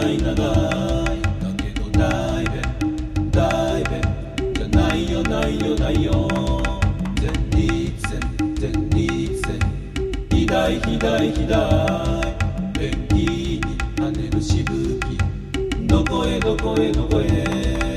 い長いだけど大便大便じゃないよないよないよ。前立腺前立腺肥大肥大肥大便器に跳ねるしぶきどこへどこへどこへ